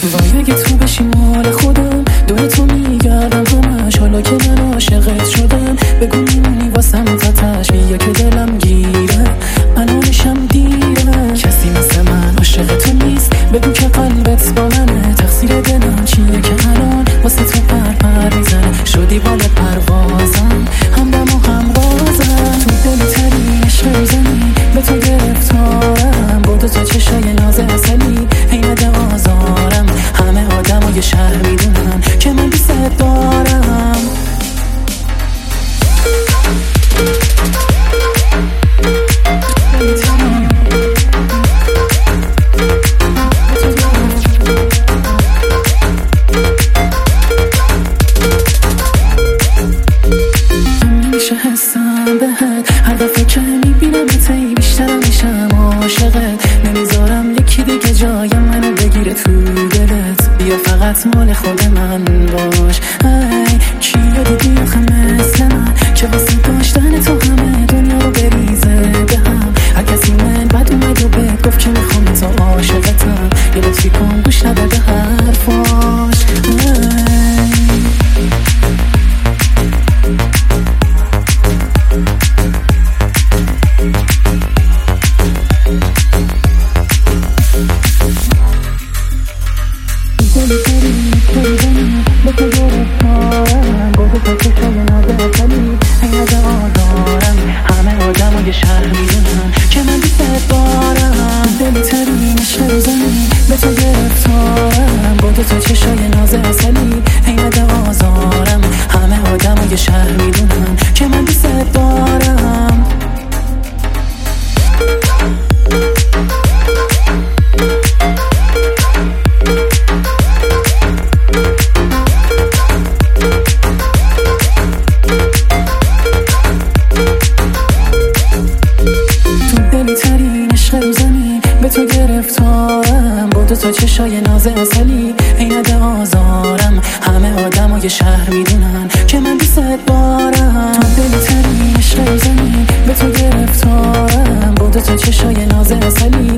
وای اگه تو بشی مال خودم، دوی تو میگردم همش. حالا که من عاشقت شدم، بگو میمونی واسم تاتش. بیا که دلم گیره، الانشم دیره. کسی مثل من عاشق تو نیست، بگو که قلبت با منه. تقصیر دلم چیه که الان واسه تو پر میزنه. شدی بال پروازم، همدم و همرازم. تو دل ترین عشق زمین، به تو گرفتارم. با دو تا چشای ناز اصلی، عین آزارم. همه آدم و یه شهر میدونم که من دوست دارم. میشه حسم بهت، هر دفعه که میبینم تی بیشترم میشم عاشقت. نمیذارم یکی دیگه جای منو بگیره تو دلت. بیا فقط مال خود من باش. ای کیو دیدی آخه مثل من، که واسه داشتن تو همه دنیا رو بریزه به هم. هر کسی من بد اومد و بهت گفت که میخوام تو عاشقتم. یه لطفی کن گوش نده به حرفاش. به تو گرفتارم، با دو تا چشای ناز اصلی، عین آزارم. همه آدم و یه شهر میدونم که من دوست دارم. دلی ترین عشق زمین، به تو گرفتارم. با دو تا چشای ناز اصلی، عین آزارم. همه آدم و یه شهر میدونم که من دوست دارم. به تو گرفتارم، با دو تا چشای ناز اصلی، عین آزارم. همه آدم و یه شهر میدونن که من دوست دارم. تو دلی ترین عشق زمین، به تو گرفتارم. با دو تا چشای ناز اصلی،